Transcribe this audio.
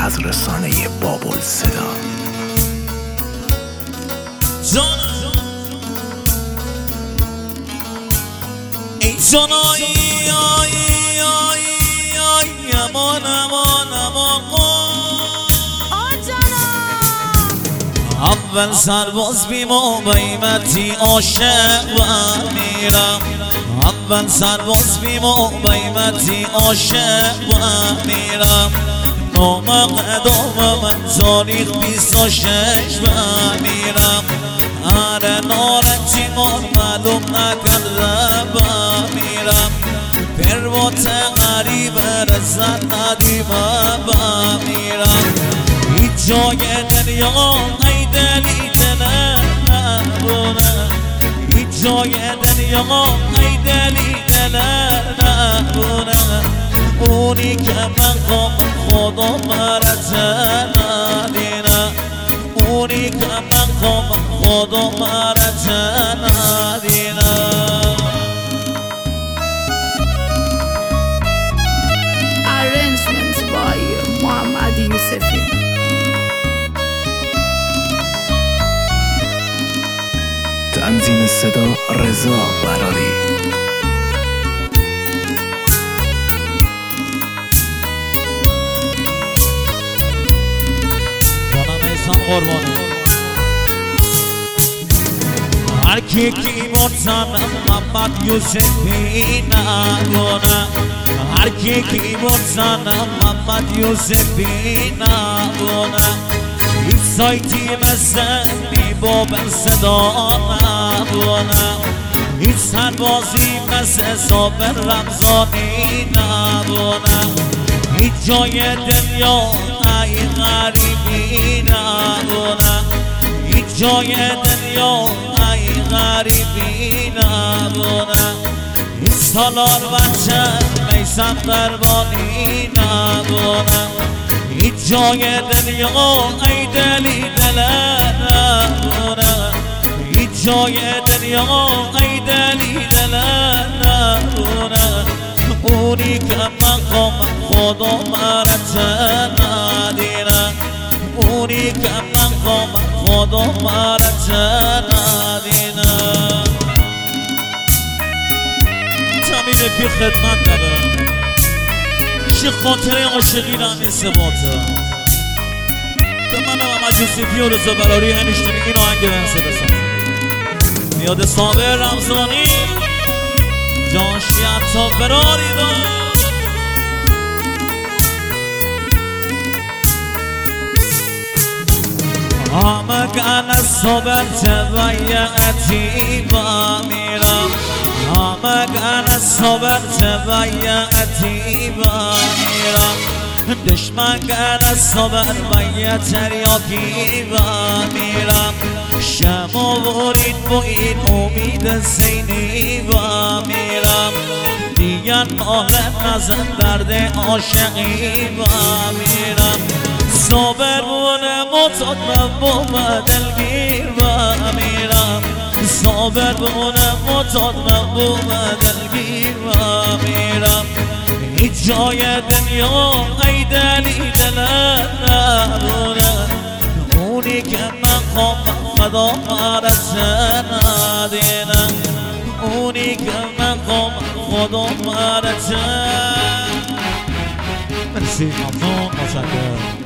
از رسانه بابالصدا. ای جانایی امان امان امان اول سرباز بیم و بیمتی عاشق و میرم. اول سرباز بیم و بیمتی عاشق و میرم. نام قدام من تاریخ 26 و میرم. آره نارتی مار معلوم نکرده و میرم. پروات غریب رزد ندیم و میرم. هیچ جای دنیا ای دلی دل نبونه. هیچ جای دنیا ای دلی دل نبونه. اونی که من قام خدا مرته ندینه. اونی که من قام خدا مرته ندینه. Arrangements by محمد یوسفی. تنظیم صدا رضا براری. جانم ایسان قربانه. هر کی مطمئن محمد یوسفی نگونه. هر کی مطمئن محمد یوسفی نگونه. هیچ سایتی مثل بابالصدا نبونه. هیچ سربازی مثل صابر رمضانی نبونه. هیچ جای دنیا ای غریبی نبونه. هیچ جای دنیا ای غریبی نبونه. هیچ سالار بچه میسم قربانی نبونه. هیچ جای دنیا ای دلی دل نبونه. هیچ جای دنیا ای دلی دل نبونه. اونی که مقام خدا مرته ندینه. اونی که مقام خدا مرته ندینه. تمین بی خدمت ندارم. چه خاطره عاشقی را نیست باته. به منم محمد یوسفی و رضا براری هنشتونی این آهنگ بنسه بسن. میاد صابر رمضانی جانشی حتی براری دار. همه گن صابر تبیعتی با میرم. همه گن صابر تبیعتی با میرم. دشمن گن صابر باید تریاکی با میرم. شما برید با این امید زینی با میرم. دیگر مالت نزن درد عاشقی با میرم. صابر بونه متاد من با دلگیر با میرم. صابر بونه متاد من با دلگیر با میرم. هیچ جای دنیا ای دلی دل نبونه. اونی که مقام خدا مرته ندینه. اونی که مقام خدا مرته. مرسی ممنون. متشکرم.